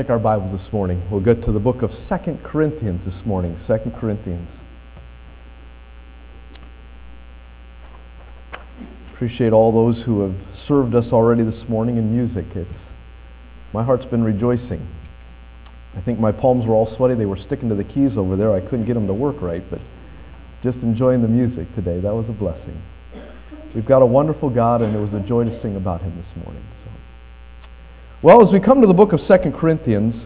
Take our Bibles this morning. We'll get to the book of 2 Corinthians this morning. 2 Corinthians. Appreciate all those who have served us already this morning in music. My heart's been rejoicing. I think my palms were all sweaty. They were sticking to the keys over there. I couldn't get them to work right, but just enjoying the music today. That was a blessing. We've got a wonderful God, and it was a joy to sing about Him this morning. Well, as we come to the book of 2 Corinthians,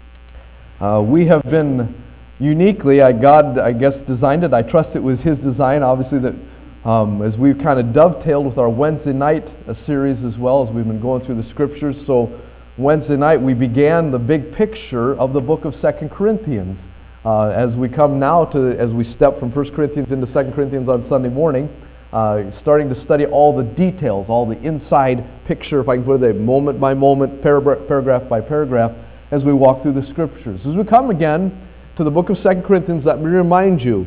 we have been uniquely, God, I guess, designed it. I trust it was His design, obviously, that as we've kind of dovetailed with our Wednesday night series as well, as we've been going through the Scriptures. So Wednesday night, we began the big picture of the book of 2 Corinthians. As we come now as we step from 1 Corinthians into 2 Corinthians on Sunday morning, starting to study all the details, all the inside picture, if I can put it, moment by moment, paragraph by paragraph, as we walk through the Scriptures. As we come again to the book of 2 Corinthians, let me remind you,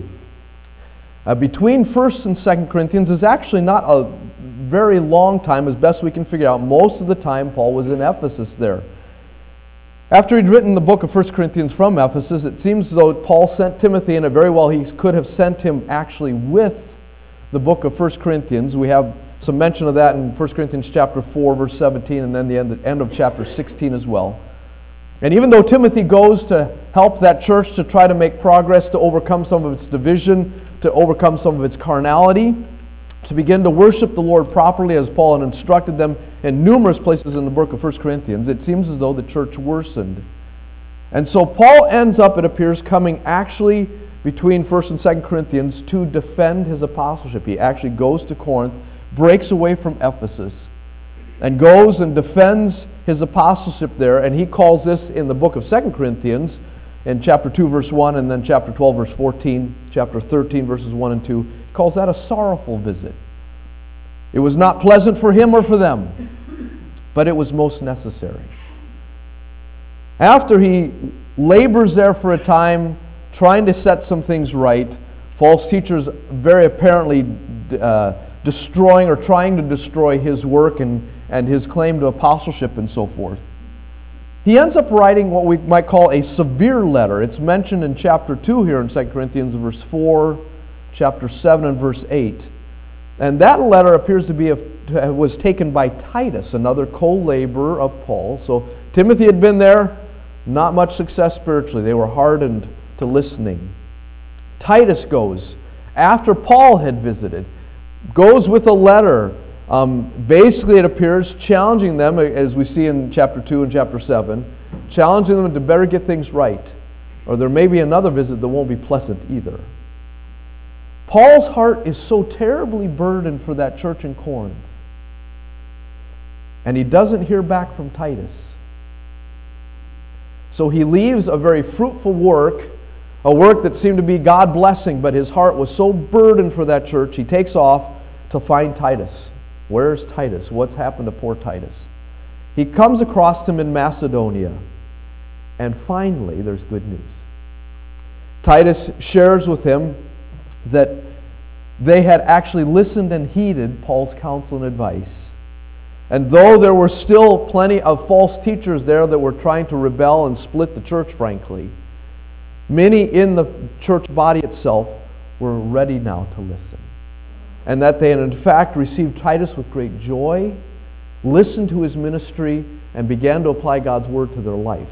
between 1st and 2 Corinthians is actually not a very long time, as best we can figure out. Most of the time, Paul was in Ephesus there. After he'd written the book of 1 Corinthians from Ephesus, it seems as though Paul sent Timothy, and very well he could have sent him actually with the book of 1 Corinthians. We have some mention of that in 1 Corinthians chapter 4, verse 17, and then the end of chapter 16 as well. And even though Timothy goes to help that church to try to make progress, to overcome some of its division, to overcome some of its carnality, to begin to worship the Lord properly as Paul had instructed them in numerous places in the book of 1 Corinthians, it seems as though the church worsened. And so Paul ends up, it appears, coming actually between 1 and 2 Corinthians to defend his apostleship. He actually goes to Corinth, breaks away from Ephesus, and goes and defends his apostleship there. And he calls this in the book of 2 Corinthians, in chapter 2, verse 1, and then chapter 12, verse 14, chapter 13, verses 1 and 2, he calls that a sorrowful visit. It was not pleasant for him or for them, but it was most necessary. After he labors there for a time, trying to set some things right, false teachers very apparently destroying or trying to destroy his work and his claim to apostleship and so forth. He ends up writing what we might call a severe letter. It's mentioned in chapter 2 here in 2 Corinthians, verse 4, chapter 7, and verse 8. And that letter appears to be was taken by Titus, another co-laborer of Paul. So Timothy had been there, not much success spiritually. They were hardened to listening. Titus goes, after Paul had visited, goes with a letter, basically it appears, challenging them, as we see in chapter 2 and chapter 7, challenging them to better get things right, or there may be another visit that won't be pleasant either. Paul's heart is so terribly burdened for that church in Corinth, and he doesn't hear back from Titus. So he leaves a very fruitful work, a work that seemed to be God blessing, but his heart was so burdened for that church, he takes off to find Titus. Where's Titus? What's happened to poor Titus? He comes across him in Macedonia, and finally there's good news. Titus shares with him that they had actually listened and heeded Paul's counsel and advice. And though there were still plenty of false teachers there that were trying to rebel and split the church, frankly, many in the church body itself were ready now to listen. And that they had in fact received Titus with great joy, listened to his ministry, and began to apply God's word to their life.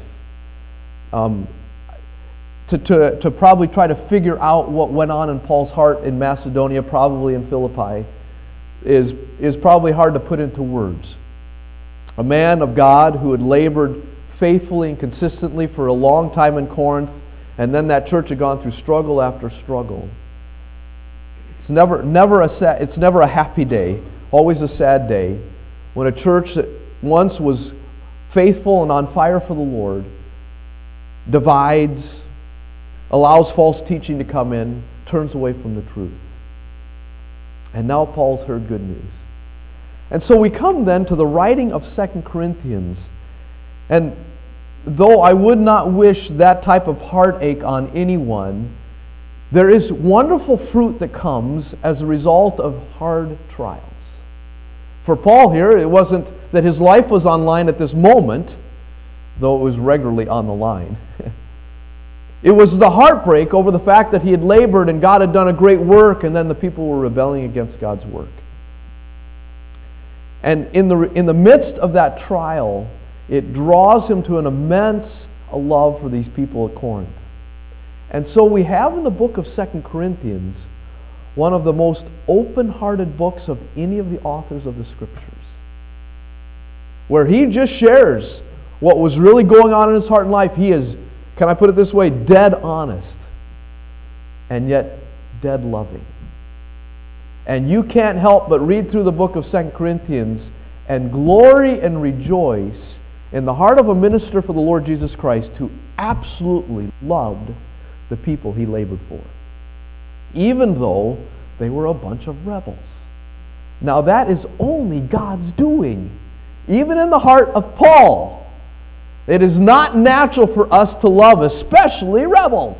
To probably try to figure out what went on in Paul's heart in Macedonia, probably in Philippi, is probably hard to put into words. A man of God who had labored faithfully and consistently for a long time in Corinth, and then that church had gone through struggle after struggle. It's never a happy day, always a sad day, when a church that once was faithful and on fire for the Lord divides, allows false teaching to come in, turns away from the truth. And now Paul's heard good news. And so we come then to the writing of 2 Corinthians. And though I would not wish that type of heartache on anyone, there is wonderful fruit that comes as a result of hard trials. For Paul here, it wasn't that his life was on line at this moment. though it was regularly on the line. It was the heartbreak over the fact that he had labored and God had done a great work, and then the people were rebelling against God's work. And in the midst of that trial, it draws him to an immense love for these people at Corinth. And so we have in the book of 2 Corinthians one of the most open-hearted books of any of the authors of the Scriptures, where he just shares what was really going on in his heart and life. He is, can I put it this way, dead honest, and yet dead loving. And you can't help but read through the book of 2 Corinthians and glory and rejoice in the heart of a minister for the Lord Jesus Christ who absolutely loved the people he labored for, even though they were a bunch of rebels. Now that is only God's doing, even in the heart of Paul. It is not natural for us to love, especially rebels.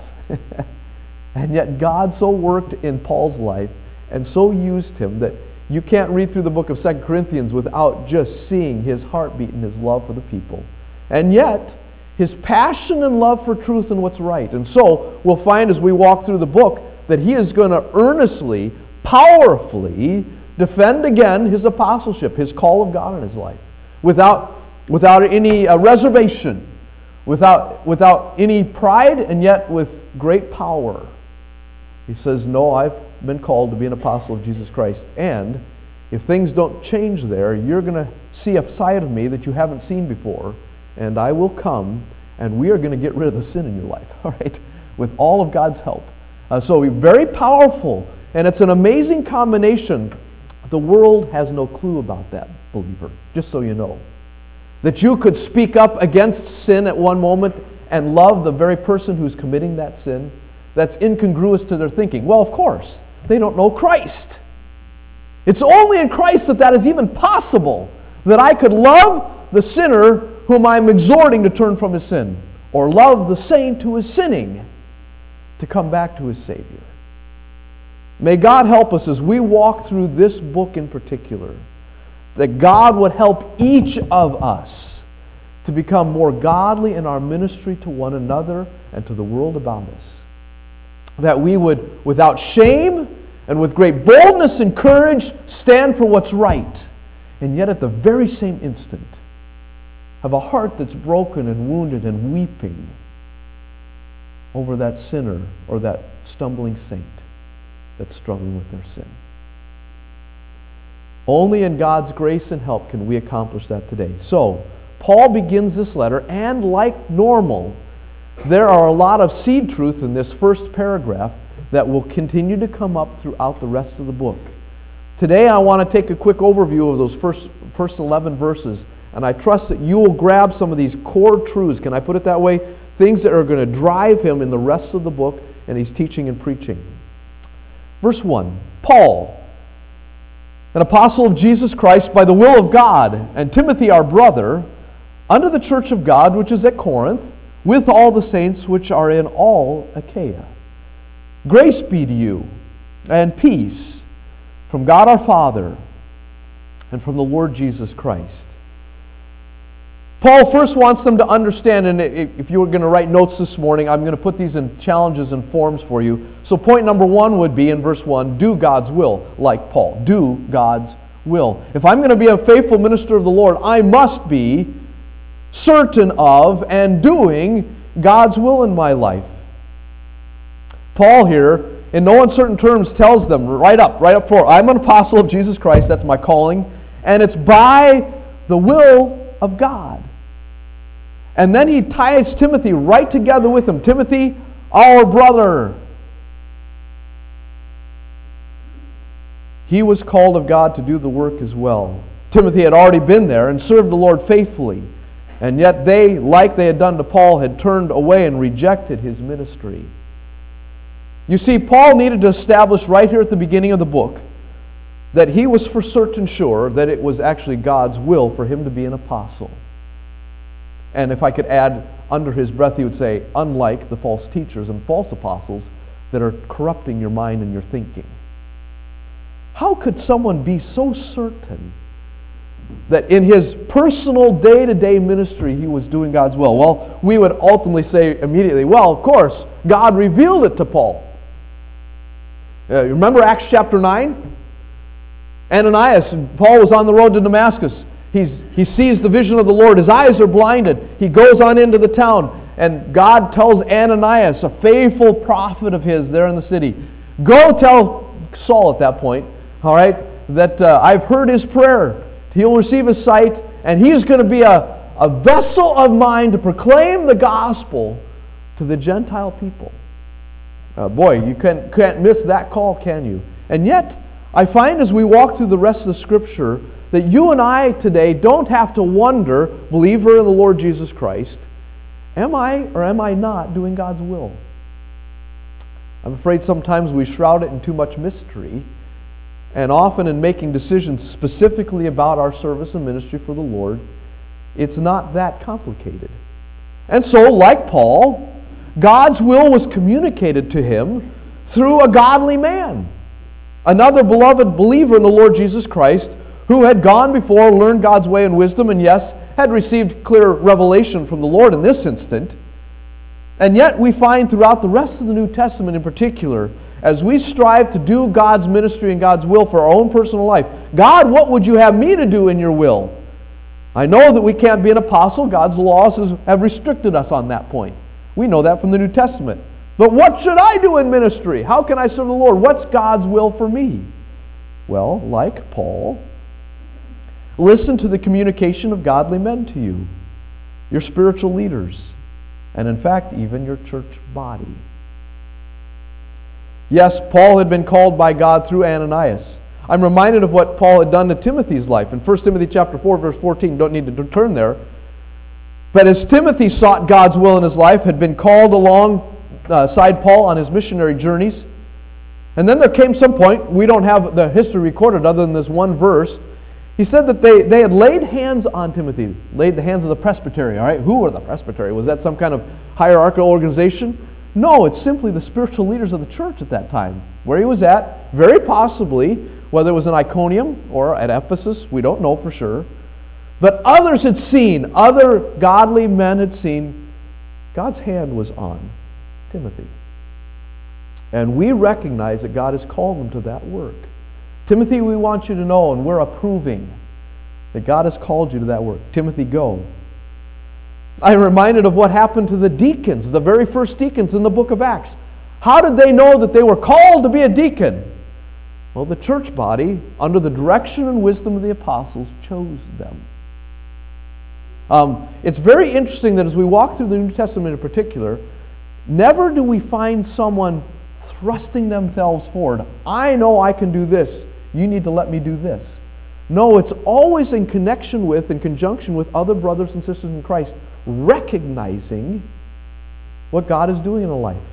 And yet God so worked in Paul's life and so used him that you can't read through the book of 2 Corinthians without just seeing his heartbeat and his love for the people. And yet, his passion and love for truth and what's right. And so, we'll find as we walk through the book that he is going to earnestly, powerfully defend again his apostleship, his call of God in his life, without any reservation, without any pride, and yet with great power. He says, no, I've been called to be an apostle of Jesus Christ, and if things don't change there, you're going to see a side of me that you haven't seen before, and I will come, and we are going to get rid of the sin in your life, all right, with all of God's help. So very powerful, and it's an amazing combination. The world has no clue about that, believer, just so you know. That you could speak up against sin at one moment and love the very person who's committing that sin. That's incongruous to their thinking. Well, of course, they don't know Christ. It's only in Christ that is even possible, that I could love the sinner whom I'm exhorting to turn from his sin, or love the saint who is sinning to come back to his Savior. May God help us as we walk through this book in particular, that God would help each of us to become more godly in our ministry to one another and to the world about us. That we would, without shame and with great boldness and courage, stand for what's right, and yet at the very same instant have a heart that's broken and wounded and weeping over that sinner or that stumbling saint that's struggling with their sin. Only in God's grace and help can we accomplish that today. So, Paul begins this letter, and like normal, there are a lot of seed truth in this first paragraph that will continue to come up throughout the rest of the book. Today I want to take a quick overview of those first 11 verses, and I trust that you will grab some of these core truths, can I put it that way? Things that are going to drive him in the rest of the book and he's teaching and preaching. Verse 1, Paul, an apostle of Jesus Christ by the will of God, and Timothy our brother, unto the church of God which is at Corinth, with all the saints which are in all Achaia. Grace be to you, and peace from God our Father, and from the Lord Jesus Christ. Paul first wants them to understand, and if you were going to write notes this morning, I'm going to put these in challenges and forms for you. So point number 1 would be in verse 1, do God's will, like Paul. Do God's will. If I'm going to be a faithful minister of the Lord, I must be certain of and doing God's will in my life. Paul here, in no uncertain terms, tells them right up front, I'm an apostle of Jesus Christ, that's my calling, and it's by the will of God. And then he ties Timothy right together with him. Timothy, our brother. He was called of God to do the work as well. Timothy had already been there and served the Lord faithfully. And yet they, like they had done to Paul, had turned away and rejected his ministry. You see, Paul needed to establish right here at the beginning of the book that he was for certain sure that it was actually God's will for him to be an apostle. And if I could add, under his breath, he would say, unlike the false teachers and false apostles that are corrupting your mind and your thinking. How could someone be so certain that in his personal day-to-day ministry he was doing God's will? Well, we would ultimately say immediately, well, of course, God revealed it to Paul. Remember Acts chapter 9? Ananias, Paul was on the road to Damascus. He sees the vision of the Lord. His eyes are blinded. He goes on into the town, and God tells Ananias, a faithful prophet of his there in the city, go tell Saul at that point, all right, that I've heard his prayer. He'll receive his sight, and he's going to be a vessel of mine to proclaim the gospel to the Gentile people. Boy, you can't miss that call, can you? And yet, I find as we walk through the rest of the Scripture that you and I today don't have to wonder, believer in the Lord Jesus Christ, am I or am I not doing God's will? I'm afraid sometimes we shroud it in too much mystery, and often in making decisions specifically about our service and ministry for the Lord, it's not that complicated. And so, like Paul, God's will was communicated to him through a godly man, another beloved believer in the Lord Jesus Christ, who had gone before, learned God's way and wisdom, and yes, had received clear revelation from the Lord in this instant. And yet we find throughout the rest of the New Testament in particular, as we strive to do God's ministry and God's will for our own personal life, God, what would you have me to do in your will? I know that we can't be an apostle. God's laws have restricted us on that point. We know that from the New Testament. But what should I do in ministry? How can I serve the Lord? What's God's will for me? Well, like Paul, listen to the communication of godly men to you, your spiritual leaders, and in fact, even your church body. Yes, Paul had been called by God through Ananias. I'm reminded of what Paul had done to Timothy's life. In 1 Timothy chapter 4, verse 14, don't need to turn there. But as Timothy sought God's will in his life, had been called alongside Paul on his missionary journeys, and then there came some point, we don't have the history recorded other than this one verse, he said that they had laid hands on Timothy, laid the hands of the presbytery, all right? Who were the presbytery? Was that some kind of hierarchical organization? No, it's simply the spiritual leaders of the church at that time. Where he was at, very possibly, whether it was in Iconium or at Ephesus, we don't know for sure. But others had seen, other godly men had seen, God's hand was on Timothy. And we recognize that God has called him to that work. Timothy, we want you to know, and we're approving, that God has called you to that work. Timothy, go. I'm reminded of what happened to the deacons, the very first deacons in the book of Acts. How did they know that they were called to be a deacon? Well, the church body, under the direction and wisdom of the apostles, chose them. It's very interesting that as we walk through the New Testament in particular, never do we find someone thrusting themselves forward. I know I can do this. You need to let me do this. No, it's always in connection with, in conjunction with other brothers and sisters in Christ, recognizing what God is doing in a life.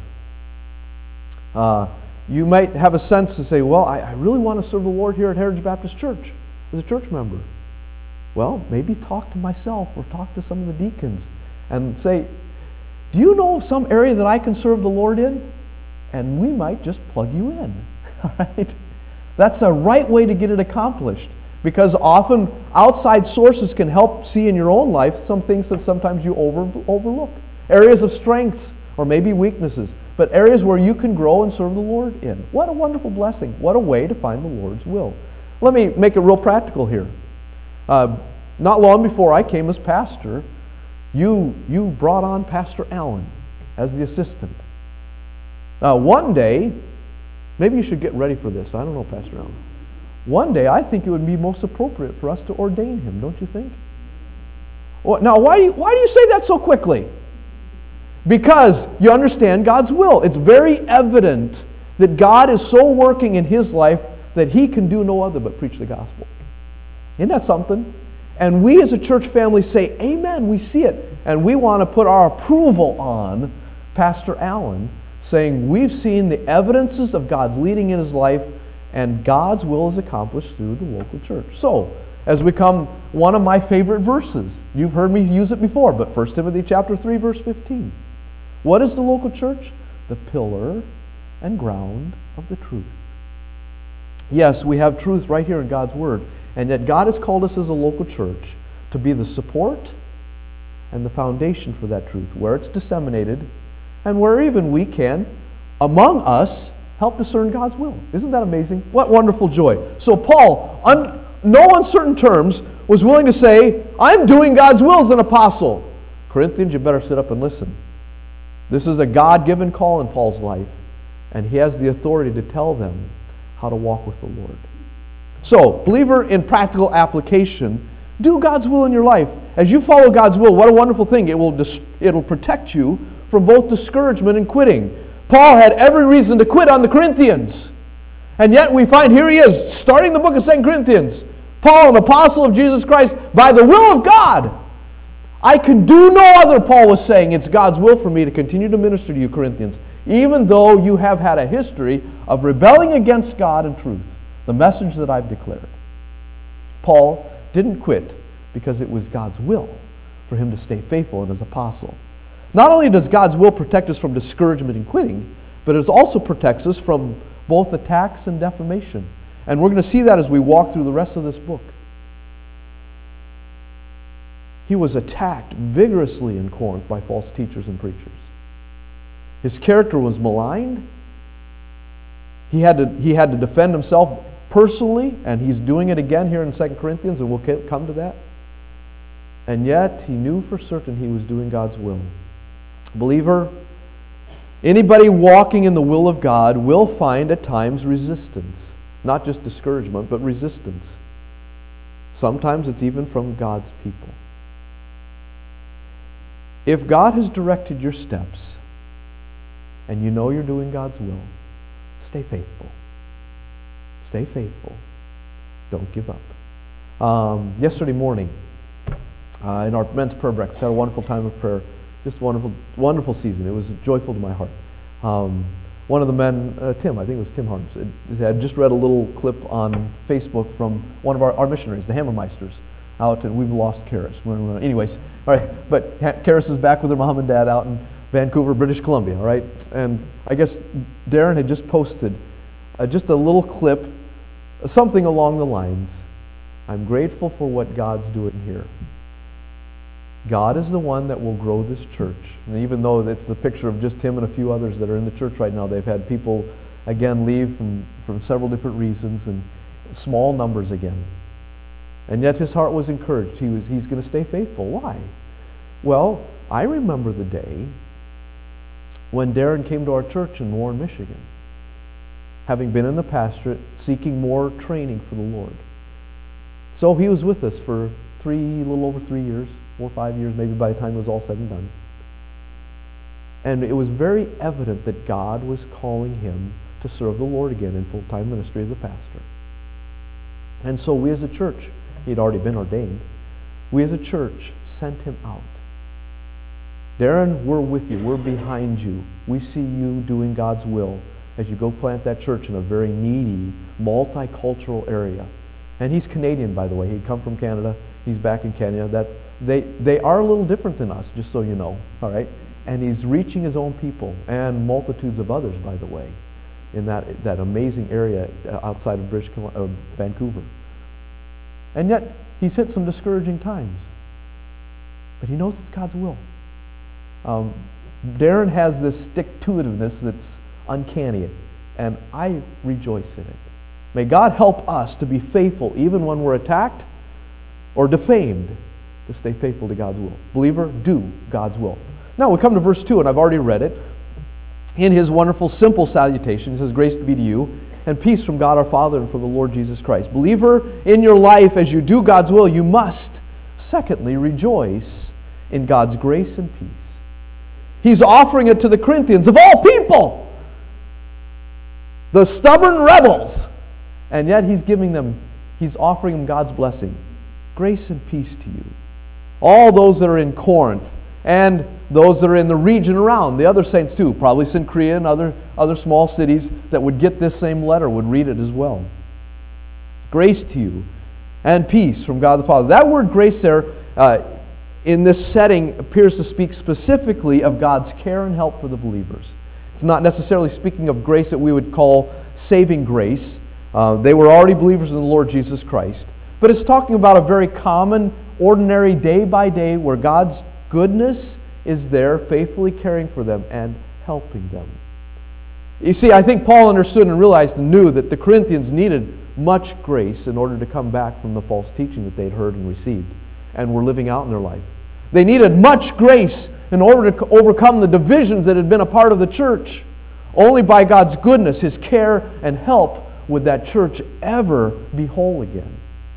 You might have a sense to say, well, I really want to serve the Lord here at Heritage Baptist Church as a church member. Well, maybe talk to myself or talk to some of the deacons and say, do you know some area that I can serve the Lord in? And we might just plug you in. All right? That's a right way to get it accomplished. Because often outside sources can help see in your own life some things that sometimes you overlook. Areas of strengths or maybe weaknesses, but areas where you can grow and serve the Lord in. What a wonderful blessing. What a way to find the Lord's will. Let me make it real practical here. Not long before I came as pastor, you brought on Pastor Allen as the assistant. One day, maybe you should get ready for this. I don't know, Pastor Allen. One day, I think it would be most appropriate for us to ordain him, don't you think? Well, now, why do you say that so quickly? Because you understand God's will. It's very evident that God is so working in his life that he can do no other but preach the gospel. Isn't that something? And we as a church family say, amen, we see it. And we want to put our approval on Pastor Allen, saying we've seen the evidences of God's leading in his life, and God's will is accomplished through the local church. So, as we come, one of my favorite verses, you've heard me use it before, but 1 Timothy chapter 3, verse 15. What is the local church? The pillar and ground of the truth. Yes, we have truth right here in God's Word. And yet God has called us as a local church to be the support and the foundation for that truth, where it's disseminated and where even we can, among us, help discern God's will. Isn't that amazing? What wonderful joy. So Paul, no uncertain terms, was willing to say, I'm doing God's will as an apostle. Corinthians, you better sit up and listen. This is a God-given call in Paul's life, and he has the authority to tell them how to walk with the Lord. So, believer, in practical application, do God's will in your life. As you follow God's will, what a wonderful thing. It'll protect you from both discouragement and quitting. Paul had every reason to quit on the Corinthians. And yet we find here he is, starting the book of 2 Corinthians. Paul, an apostle of Jesus Christ, by the will of God. I can do no other, Paul was saying. It's God's will for me to continue to minister to you, Corinthians, even though you have had a history of rebelling against God and truth, the message that I've declared. Paul didn't quit because it was God's will for him to stay faithful in his apostle. Not only does God's will protect us from discouragement and quitting, but it also protects us from both attacks and defamation. And we're going to see that as we walk through the rest of this book. He was attacked vigorously in Corinth by false teachers and preachers. His character was maligned. He had to defend himself personally, and he's doing it again here in 2 Corinthians, and we'll come to that. And yet, he knew for certain he was doing God's will. Believer, anybody walking in the will of God will find at times resistance. Not just discouragement, but resistance. Sometimes it's even from God's people. If God has directed your steps, and you know you're doing God's will, stay faithful. Stay faithful. Don't give up. Yesterday morning, in our men's prayer breakfast, had a wonderful time of prayer. Just wonderful, wonderful season. It was joyful to my heart. One of the men, Tim, I think it was Tim Harms, had just read a little clip on Facebook from one of our missionaries, the Hammermeisters, out, and we've lost Karis. Anyways, all right, but Karis is back with her mom and dad out in Vancouver, British Columbia, all right? And I guess Darren had just posted just a little clip, something along the lines, I'm grateful for what God's doing here. God is the one that will grow this church. And even though it's the picture of just him and a few others that are in the church right now, they've had people, again, leave from several different reasons, and small numbers again. And yet his heart was encouraged. He's going to stay faithful. Why? Well, I remember the day when Darren came to our church in Warren, Michigan, having been in the pastorate, seeking more training for the Lord. So he was with us for a little over 3 years, 4 or 5 years, maybe by the time it was all said and done. And it was very evident that God was calling him to serve the Lord again in full-time ministry as a pastor. And so we as a church, he'd already been ordained, we as a church sent him out. Darren, we're with you. We're behind you. We see you doing God's will as you go plant that church in a very needy, multicultural area. And he's Canadian, by the way. He'd come from Canada. He's back in Kenya. They are a little different than us, just so you know. All right? And he's reaching his own people and multitudes of others, by the way, in that amazing area outside of Vancouver. And yet, he's hit some discouraging times. But he knows it's God's will. Darren has this stick-to-itiveness that's uncanny, and I rejoice in it. May God help us to be faithful even when we're attacked or defamed, to stay faithful to God's will. Believer, do God's will. Now we come to verse 2, and I've already read it. In his wonderful, simple salutation, he says, grace be to you, and peace from God our Father and from the Lord Jesus Christ. Believer, in your life, as you do God's will, you must, secondly, rejoice in God's grace and peace. He's offering it to the Corinthians, of all people, the stubborn rebels. And yet he's offering them God's blessing. Grace and peace to you. All those that are in Corinth and those that are in the region around, the other saints too, probably Cenchrea and other small cities that would get this same letter would read it as well. Grace to you and peace from God the Father. That word grace there in this setting appears to speak specifically of God's care and help for the believers. It's not necessarily speaking of grace that we would call saving grace. They were already believers in the Lord Jesus Christ. But it's talking about a very common, ordinary day by day where God's goodness is there, faithfully caring for them and helping them. You see, I think Paul understood and realized and knew that the Corinthians needed much grace in order to come back from the false teaching that they'd heard and received and were living out in their life. They needed much grace in order to overcome the divisions that had been a part of the church. Only by God's goodness, His care and help would that church ever be whole again.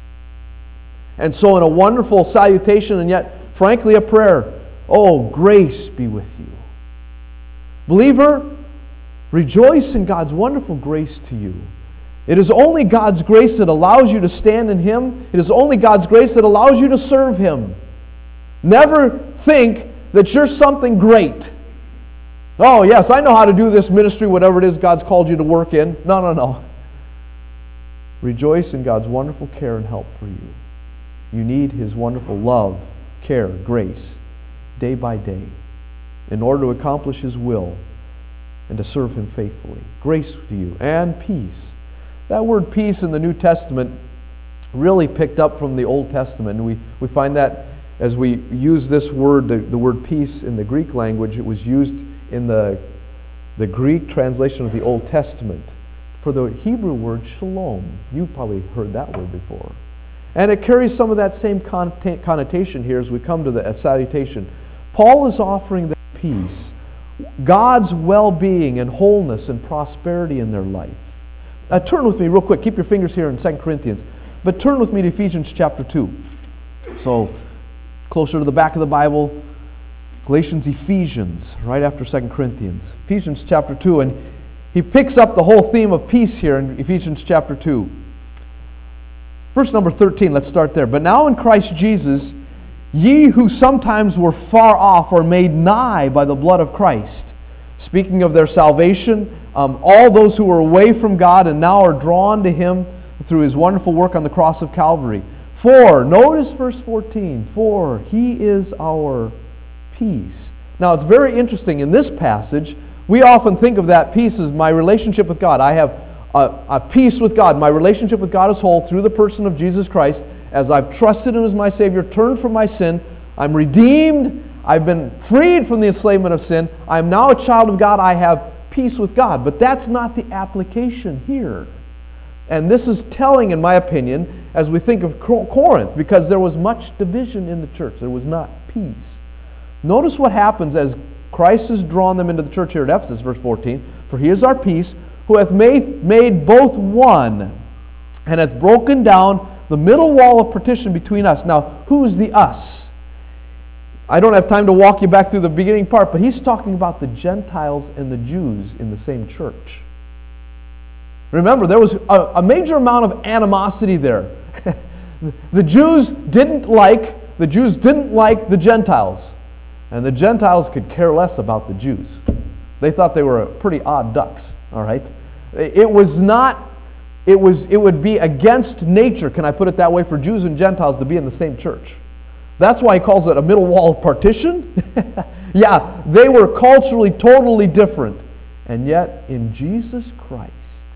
And so in a wonderful salutation and yet, frankly, a prayer, oh, grace be with you. Believer, rejoice in God's wonderful grace to you. It is only God's grace that allows you to stand in Him. It is only God's grace that allows you to serve Him. Never think that you're something great. Oh, yes, I know how to do this ministry, whatever it is God's called you to work in. No. Rejoice in God's wonderful care and help for you. You need His wonderful love, care, grace, day by day, in order to accomplish His will and to serve Him faithfully. Grace to you and peace. That word peace in the New Testament really picked up from the Old Testament. And we find that as we use this word, the word peace in the Greek language, it was used in the Greek translation of the Old Testament for the Hebrew word shalom. You've probably heard that word before. And it carries some of that same connotation here as we come to the salutation. Paul is offering them peace, God's well-being and wholeness and prosperity in their life. Turn with me real quick. Keep your fingers here in 2 Corinthians. But turn with me to Ephesians chapter 2. So, closer to the back of the Bible, Galatians, Ephesians, right after 2 Corinthians. Ephesians chapter 2, and he picks up the whole theme of peace here in Ephesians chapter 2. Verse number 13, let's start there. But now in Christ Jesus, ye who sometimes were far off are made nigh by the blood of Christ. Speaking of their salvation, all those who were away from God and now are drawn to Him through His wonderful work on the cross of Calvary. For, notice verse 14, for He is our peace. Now it's very interesting. In this passage, we often think of that peace as my relationship with God. I have a peace with God. My relationship with God is whole through the person of Jesus Christ. As I've trusted Him as my Savior, turned from my sin, I'm redeemed, I've been freed from the enslavement of sin, I'm now a child of God, I have peace with God. But that's not the application here. And this is telling, in my opinion, as we think of Corinth, because there was much division in the church. There was not peace. Notice what happens as Christ has drawn them into the church here at Ephesus, verse 14. For He is our peace, who hath made both one, and hath broken down the middle wall of partition between us. Now, who is the us? I don't have time to walk you back through the beginning part, but he's talking about the Gentiles and the Jews in the same church. Remember, there was a major amount of animosity there. The Jews didn't like the Gentiles. And the Gentiles could care less about the Jews. They thought they were pretty odd ducks, all right? It would be against nature, can I put it that way, for Jews and Gentiles to be in the same church. That's why he calls it a middle wall of partition. Yeah, they were culturally totally different. And yet, in Jesus Christ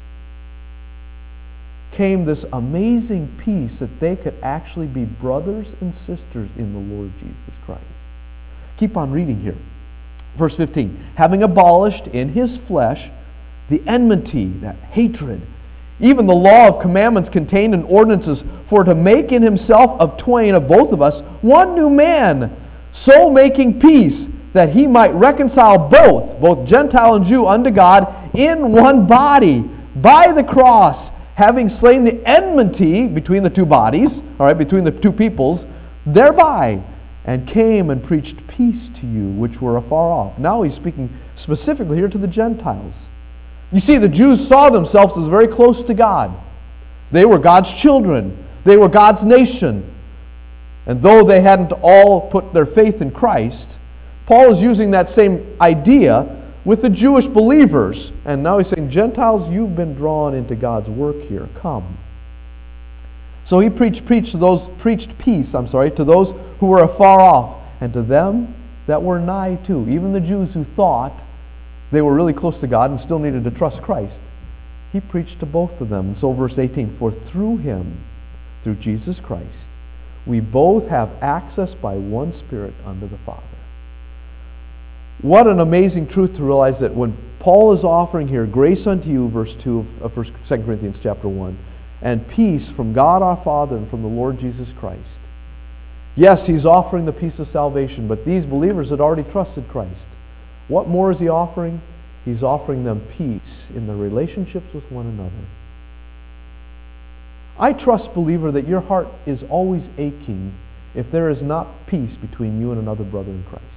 came this amazing peace that they could actually be brothers and sisters in the Lord Jesus Christ. Keep on reading here. Verse 15. Having abolished in His flesh the enmity, that hatred, even the law of commandments contained in ordinances, for to make in Himself of twain, of both of us, one new man, so making peace, that He might reconcile both Gentile and Jew, unto God in one body, by the cross, having slain the enmity between the two bodies, all right, between the two peoples, thereby, and came and preached peace to you which were afar off. Now he's speaking specifically here to the Gentiles. You see, the Jews saw themselves as very close to God. They were God's children. They were God's nation. And though they hadn't all put their faith in Christ, Paul is using that same idea with the Jewish believers. And now he's saying, Gentiles, you've been drawn into God's work here. Come. So he preached peace to those who were afar off, and to them that were nigh too. Even the Jews who thought they were really close to God and still needed to trust Christ. He preached to both of them. And so verse 18, for through Him, through Jesus Christ, we both have access by one Spirit unto the Father. What an amazing truth to realize that when Paul is offering here grace unto you, verse 2 of 2 Corinthians chapter 1, and peace from God our Father and from the Lord Jesus Christ. Yes, he's offering the peace of salvation, but these believers had already trusted Christ. What more is he offering? He's offering them peace in their relationships with one another. I trust, believer, that your heart is always aching if there is not peace between you and another brother in Christ.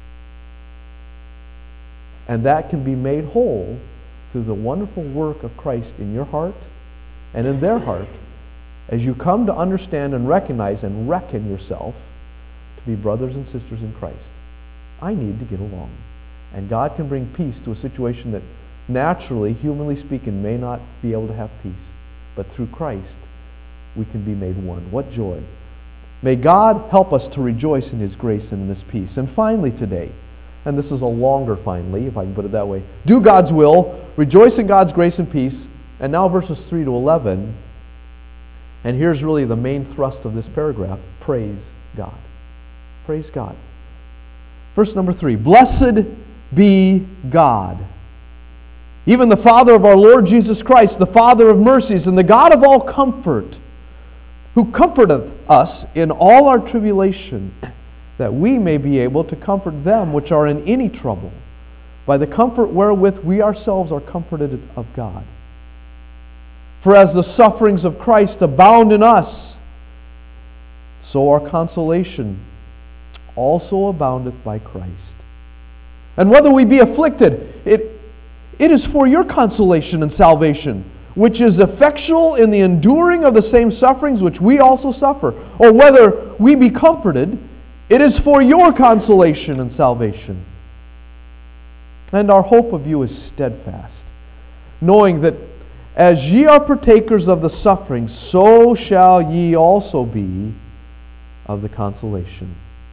And that can be made whole through the wonderful work of Christ in your heart and in their heart as you come to understand and recognize and reckon yourself to be brothers and sisters in Christ. I need to get along. And God can bring peace to a situation that naturally, humanly speaking, may not be able to have peace. But through Christ, we can be made one. What joy. May God help us to rejoice in His grace and in His peace. And finally today, and this is a longer finally, if I can put it that way, do God's will, rejoice in God's grace and peace. And now verses 3 to 11, and here's really the main thrust of this paragraph, praise God. Praise God. Verse number 3, blessed be God, even the Father of our Lord Jesus Christ, the Father of mercies, and the God of all comfort, who comforteth us in all our tribulation, that we may be able to comfort them which are in any trouble, by the comfort wherewith we ourselves are comforted of God. For as the sufferings of Christ abound in us, so our consolation also aboundeth by Christ. And whether we be afflicted, it is for your consolation and salvation, which is effectual in the enduring of the same sufferings which we also suffer. Or whether we be comforted, it is for your consolation and salvation. And our hope of you is steadfast, knowing that as ye are partakers of the suffering, so shall ye also be of the consolation.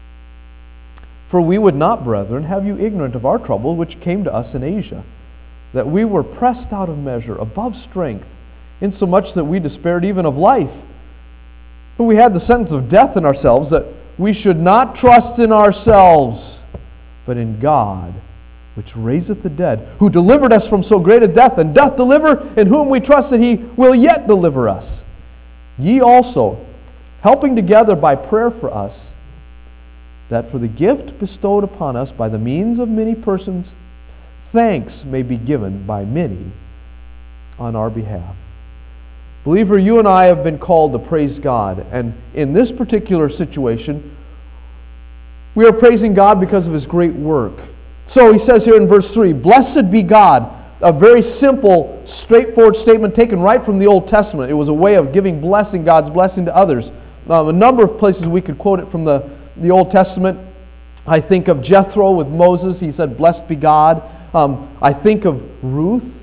For we would not, brethren, have you ignorant of our trouble which came to us in Asia, that we were pressed out of measure, above strength, insomuch that we despaired even of life. For we had the sentence of death in ourselves, that we should not trust in ourselves, but in God, which raiseth the dead, who delivered us from so great a death, and doth deliver, in whom we trust that He will yet deliver us. Ye also, helping together by prayer for us, that for the gift bestowed upon us by the means of many persons, thanks may be given by many on our behalf. Believer, you and I have been called to praise God, and in this particular situation, we are praising God because of His great work. So he says here in verse 3, blessed be God, a very simple, straightforward statement taken right from the Old Testament. It was a way of giving blessing, God's blessing to others. A number of places we could quote it from the Old Testament. I think of Jethro with Moses. He said, blessed be God. I think of Ruth,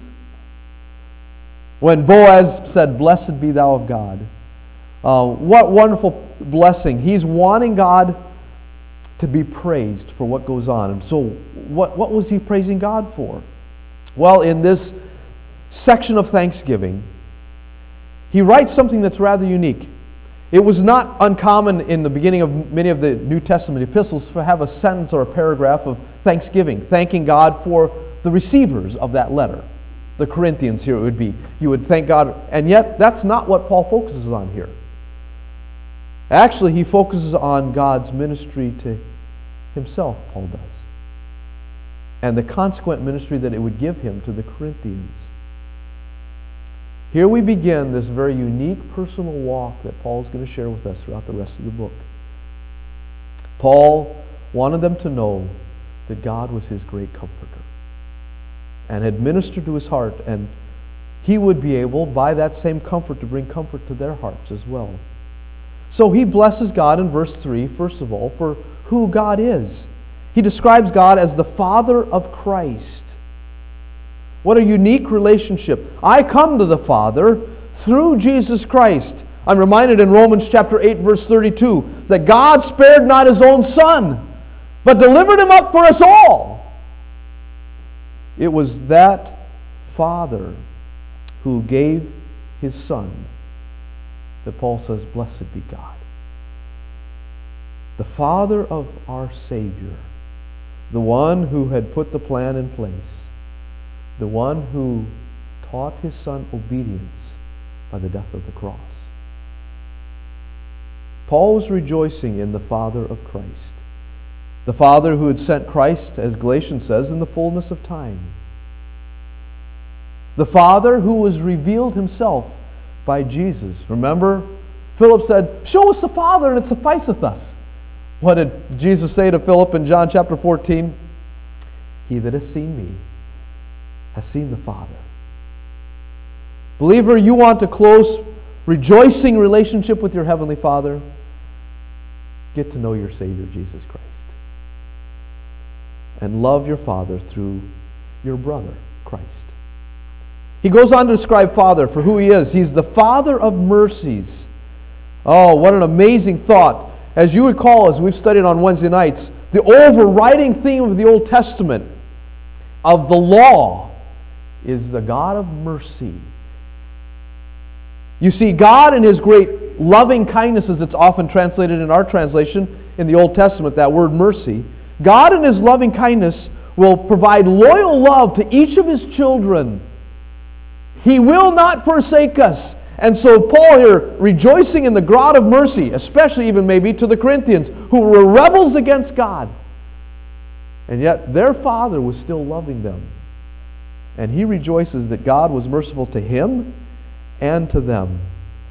when Boaz said, blessed be thou of God. What wonderful blessing. He's wanting God to be praised for what goes on. And so what was he praising God for? Well, in this section of Thanksgiving, he writes something that's rather unique. It was not uncommon in the beginning of many of the New Testament epistles to have a sentence or a paragraph of thanksgiving, thanking God for the receivers of that letter. The Corinthians here it would be. You would thank God, and yet that's not what Paul focuses on here. Actually, he focuses on God's ministry to himself, Paul does, and the consequent ministry that it would give him to the Corinthians. Here we begin this very unique personal walk that Paul is going to share with us throughout the rest of the book. Paul wanted them to know that God was his great comforter and had ministered to his heart, and he would be able, by that same comfort, to bring comfort to their hearts as well. So he blesses God in verse 3, first of all, for who God is. He describes God as the Father of Christ. What a unique relationship. I come to the Father through Jesus Christ. I'm reminded in Romans chapter 8, verse 32, that God spared not His own Son, but delivered Him up for us all. It was that Father who gave His Son that Paul says, blessed be God. The Father of our Savior, the one who had put the plan in place, the one who taught his Son obedience by the death of the cross. Paul was rejoicing in the Father of Christ, the Father who had sent Christ, as Galatians says, in the fullness of time. The Father who was revealed himself by Jesus. Remember, Philip said, show us the Father and it sufficeth us. What did Jesus say to Philip in John chapter 14? He that has seen me has seen the Father. Believer, you want a close, rejoicing relationship with your Heavenly Father? Get to know your Savior, Jesus Christ. And love your Father through your brother, Christ. He goes on to describe Father for who He is. He's the Father of mercies. Oh, what an amazing thought. As you recall, as we've studied on Wednesday nights, the overriding theme of the Old Testament, of the law, is the God of mercy. You see, God in His great loving kindness, as it's often translated in our translation in the Old Testament, that word mercy, God in His loving kindness will provide loyal love to each of His children. He will not forsake us. And so Paul here, rejoicing in the God of mercy, especially even maybe to the Corinthians, who were rebels against God. And yet their Father was still loving them. And he rejoices that God was merciful to him and to them.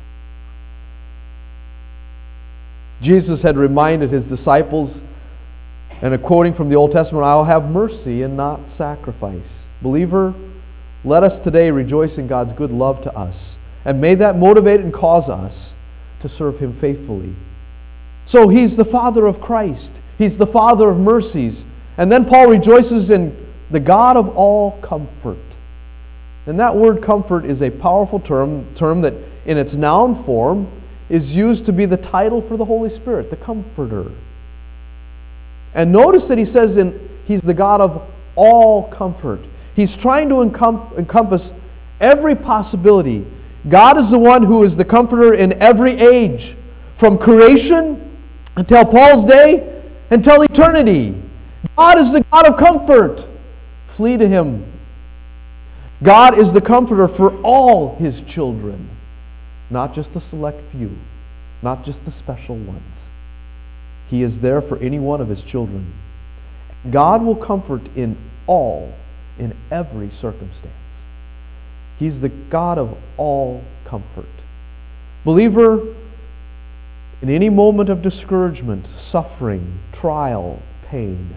Jesus had reminded His disciples, and quoting from the Old Testament, I'll have mercy and not sacrifice. Believer, let us today rejoice in God's good love to us. And may that motivate and cause us to serve Him faithfully. So He's the Father of Christ. He's the Father of mercies. And then Paul rejoices in the God of all comfort. And that word comfort is a powerful term that in its noun form is used to be the title for the Holy Spirit, the Comforter. And notice that he says He's the God of all comfort. He's trying to encompass every possibility. God is the one who is the comforter in every age, from creation until Paul's day, until eternity. God is the God of comfort. Flee to Him. God is the comforter for all His children, not just the select few, not just the special ones. He is there for any one of His children. God will comfort in every circumstance. He's the God of all comfort. Believer, in any moment of discouragement, suffering, trial, pain,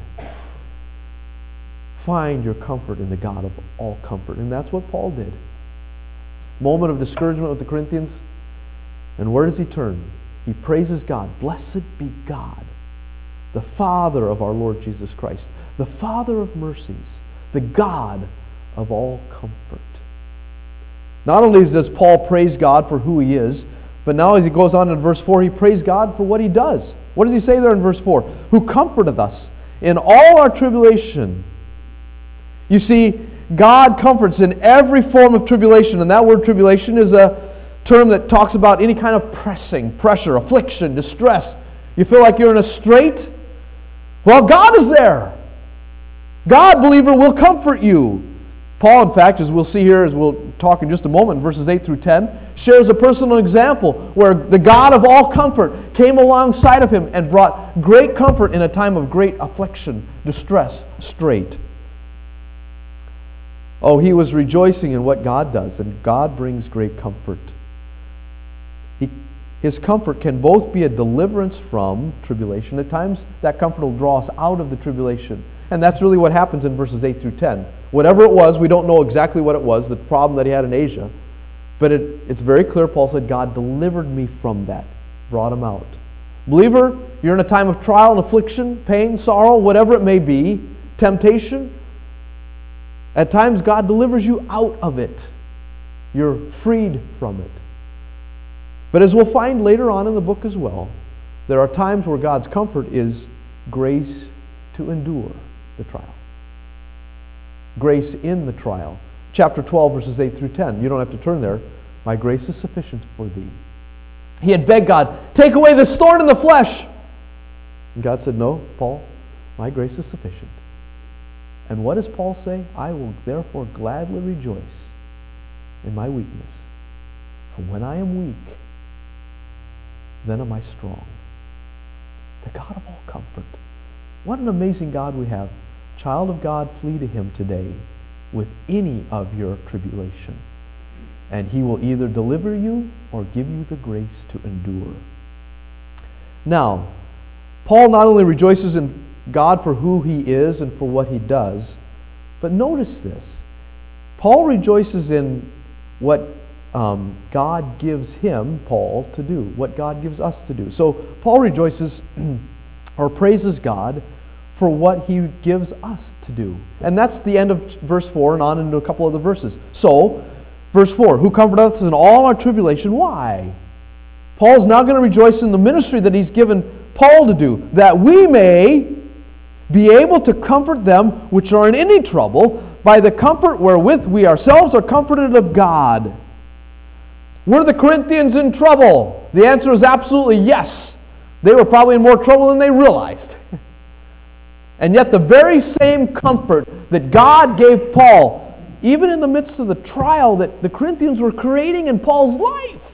find your comfort in the God of all comfort. And that's what Paul did. Moment of discouragement with the Corinthians, and where does he turn? He praises God. Blessed be God, the Father of our Lord Jesus Christ, the Father of mercies, the God of all comfort. Not only does Paul praise God for who He is, but now as he goes on in verse 4, he praised God for what He does. What does he say there in verse 4? Who comforteth us in all our tribulation. You see, God comforts in every form of tribulation, and that word tribulation is a term that talks about any kind of pressure, affliction, distress. You feel like you're in a strait? Well, God is there. God, believer, will comfort you. Paul, in fact, as we'll see here, as we'll talk in just a moment, verses 8 through 10, shares a personal example where the God of all comfort came alongside of him and brought great comfort in a time of great affliction, distress, strait. Oh, he was rejoicing in what God does, and God brings great comfort. His comfort can both be a deliverance from tribulation. At times, that comfort will draw us out of the tribulation. And that's really what happens in verses 8 through 10. Whatever it was, we don't know exactly what it was, the problem that he had in Asia. But it's very clear, Paul said, God delivered me from that, brought him out. Believer, you're in a time of trial and affliction, pain, sorrow, whatever it may be, temptation. At times, God delivers you out of it. You're freed from it. But as we'll find later on in the book as well, there are times where God's comfort is grace to endure the trial. Grace in the trial. Chapter 12, verses 8 through 10. You don't have to turn there. My grace is sufficient for thee. He had begged God, take away this thorn in the flesh. And God said, no, Paul, my grace is sufficient. And what does Paul say? I will therefore gladly rejoice in my weakness. For when I am weak, then am I strong. The God of all comfort. What an amazing God we have. Child of God, flee to Him today with any of your tribulation. And He will either deliver you or give you the grace to endure. Now, Paul not only rejoices in God for who He is and for what He does, but notice this. Paul rejoices in what God gives him, Paul, to do, what God gives us to do. So Paul rejoices or praises God for what He gives us to do. And that's the end of verse 4 and on into a couple other verses. So, verse 4, who comforteth us in all our tribulation. Why? Paul's now going to rejoice in the ministry that he's given Paul to do, that we may be able to comfort them which are in any trouble by the comfort wherewith we ourselves are comforted of God. Were the Corinthians in trouble? The answer is absolutely yes. They were probably in more trouble than they realized. And yet the very same comfort that God gave Paul, even in the midst of the trial that the Corinthians were creating in Paul's life,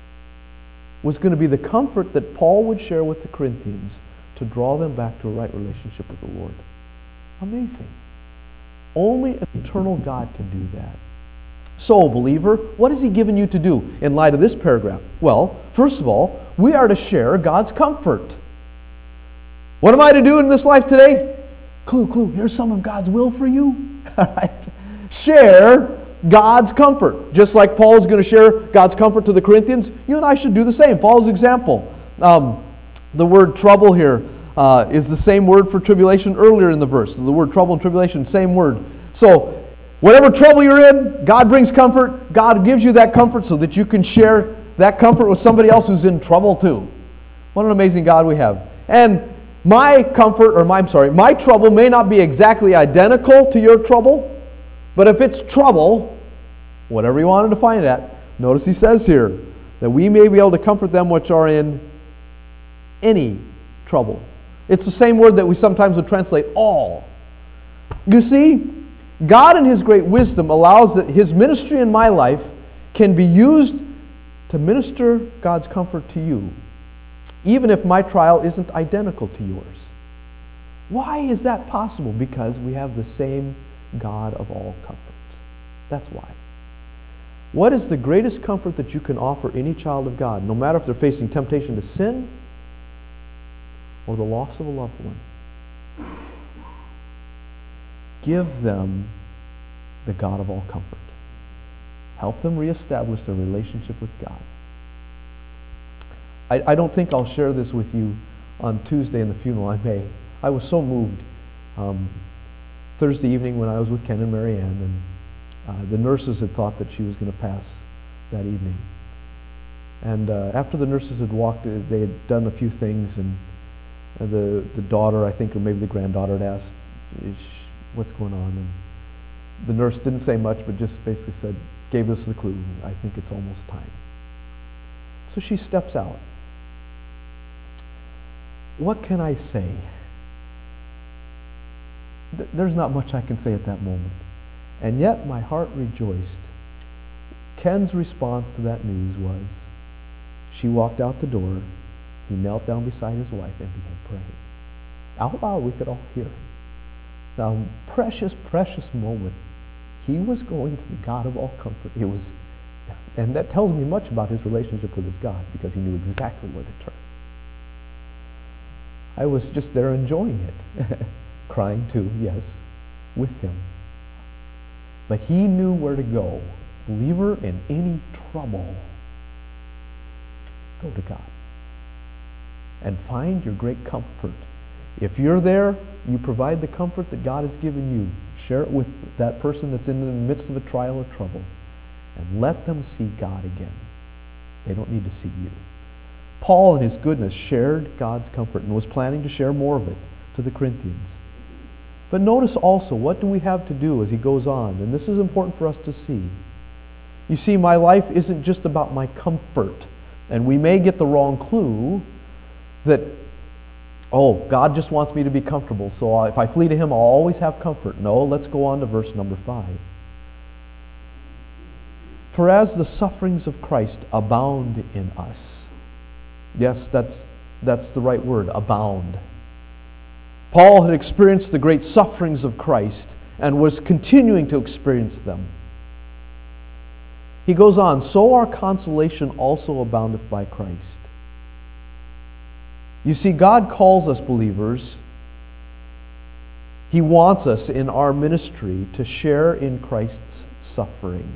was going to be the comfort that Paul would share with the Corinthians to draw them back to a right relationship with the Lord. Amazing. Only an eternal God can do that. So, believer, what has He given you to do in light of this paragraph? Well, first of all, we are to share God's comfort. What am I to do in this life today? Clue, here's some of God's will for you. All right. Share God's comfort. Just like Paul is going to share God's comfort to the Corinthians, you and I should do the same. Follow his example. The word trouble here is the same word for tribulation earlier in the verse. The word trouble and tribulation, same word. So, whatever trouble you're in, God brings comfort. God gives you that comfort so that you can share that comfort with somebody else who's in trouble too. What an amazing God we have. And my trouble may not be exactly identical to your trouble, but if it's trouble, whatever you want to define it at, notice he says here that we may be able to comfort them which are in any trouble. It's the same word that we sometimes would translate all. You see, God in His great wisdom allows that His ministry in my life can be used to minister God's comfort to you, even if my trial isn't identical to yours. Why is that possible? Because we have the same God of all comforts. That's why. What is the greatest comfort that you can offer any child of God, no matter if they're facing temptation to sin or the loss of a loved one? Give them the God of all comfort. Help them reestablish their relationship with God. I don't think I'll share this with you on Tuesday in the funeral. I may. I was so moved Thursday evening when I was with Ken and Mary Ann, and the nurses had thought that she was going to pass that evening. And after the nurses had walked, they had done a few things, and the daughter, I think, or maybe the granddaughter, had asked, what's going on? And the nurse didn't say much, but just basically said, gave us the clue, I think it's almost time. So she steps out. What can I say? There's not much I can say at that moment. And yet my heart rejoiced. Ken's response to that news was, she walked out the door, he knelt down beside his wife and began praying. Out loud we could all hear. Now, precious, precious moment. He was going to the God of all comfort. And that tells me much about his relationship with his God, because he knew exactly where to turn. I was just there enjoying it. Crying too, yes, with him. But he knew where to go. Believer, in any trouble, go to God. And find your great comfort. If you're there, you provide the comfort that God has given you. Share it with that person that's in the midst of a trial or trouble. And let them see God again. They don't need to see you. Paul, in his goodness, shared God's comfort and was planning to share more of it to the Corinthians. But notice also, what do we have to do as he goes on? And this is important for us to see. You see, my life isn't just about my comfort. And we may get the wrong clue that, oh, God just wants me to be comfortable, so if I flee to Him, I'll always have comfort. No, let's go on to verse number 5. For as the sufferings of Christ abound in us. Yes, that's the right word, abound. Paul had experienced the great sufferings of Christ and was continuing to experience them. He goes on, so our consolation also aboundeth by Christ. You see, God calls us believers. He wants us in our ministry to share in Christ's suffering.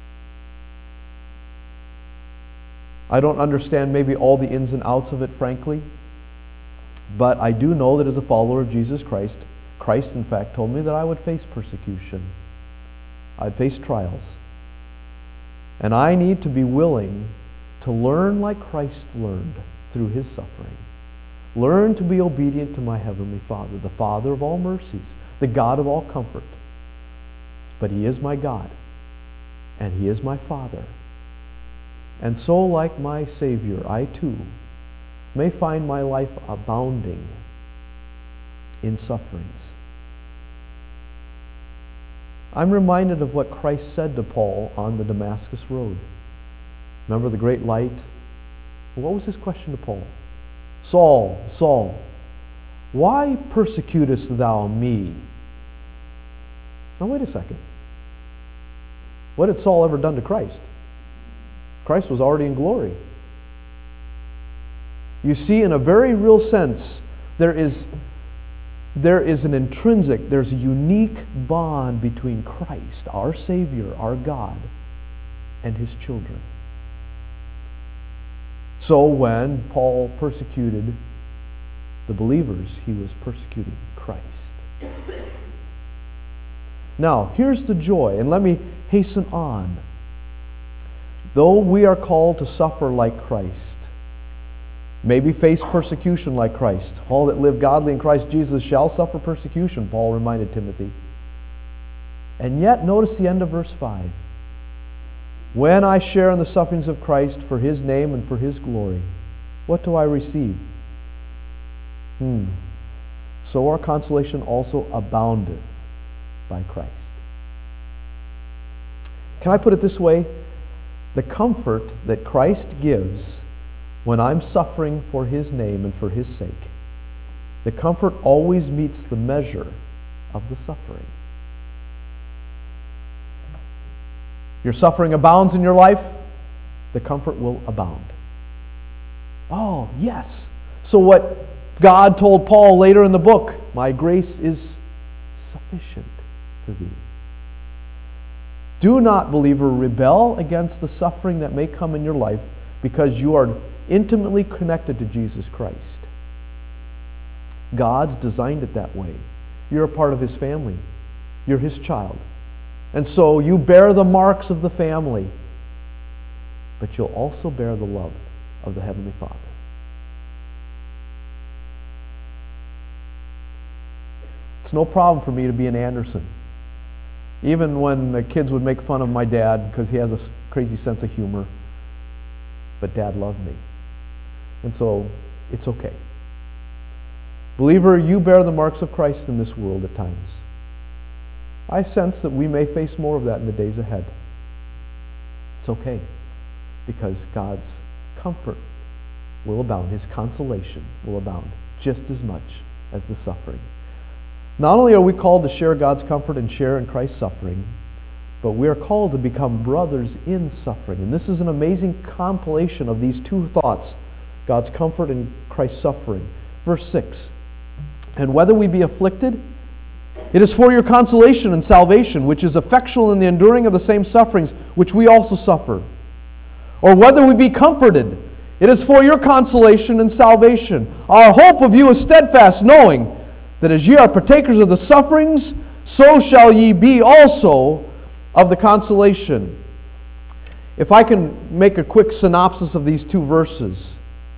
I don't understand maybe all the ins and outs of it, frankly, but I do know that as a follower of Jesus Christ, Christ, in fact, told me that I would face persecution. I'd face trials. And I need to be willing to learn like Christ learned through His suffering. Learn to be obedient to my Heavenly Father, the Father of all mercies, the God of all comfort. But He is my God, and He is my Father. And so, like my Savior, I too may find my life abounding in sufferings. I'm reminded of what Christ said to Paul on the Damascus Road. Remember the great light? What was his question to Paul? Saul, Saul, why persecutest thou me? Now wait a second. What had Saul ever done to Christ? Christ was already in glory. You see, in a very real sense, there is an intrinsic, there's a unique bond between Christ, our Savior, our God, and His children. So when Paul persecuted the believers, he was persecuting Christ. Now, here's the joy, and let me hasten on. Though we are called to suffer like Christ, maybe face persecution like Christ. All that live godly in Christ Jesus shall suffer persecution, Paul reminded Timothy. And yet, notice the end of verse 5. When I share in the sufferings of Christ for His name and for His glory, what do I receive? So our consolation also aboundeth by Christ. Can I put it this way? The comfort that Christ gives when I'm suffering for His name and for His sake, the comfort always meets the measure of the suffering. Your suffering abounds in your life, the comfort will abound. Oh, yes. So what God told Paul later in the book, my grace is sufficient for thee. Do not, believer, rebel against the suffering that may come in your life because you are intimately connected to Jesus Christ. God's designed it that way. You're a part of His family. You're His child. And so you bear the marks of the family, but you'll also bear the love of the Heavenly Father. It's no problem for me to be an Anderson. Even when the kids would make fun of my dad because he has a crazy sense of humor. But Dad loved me. And so, it's okay. Believer, you bear the marks of Christ in this world at times. I sense that we may face more of that in the days ahead. It's okay, because God's comfort will abound. His consolation will abound just as much as the suffering. Not only are we called to share God's comfort and share in Christ's suffering, but we are called to become brothers in suffering. And this is an amazing compilation of these two thoughts, God's comfort and Christ's suffering. Verse 6, and whether we be afflicted, it is for your consolation and salvation, which is effectual in the enduring of the same sufferings which we also suffer. Or whether we be comforted, it is for your consolation and salvation. Our hope of you is steadfast, knowing that as ye are partakers of the sufferings, so shall ye be also of the consolation. If I can make a quick synopsis of these two verses.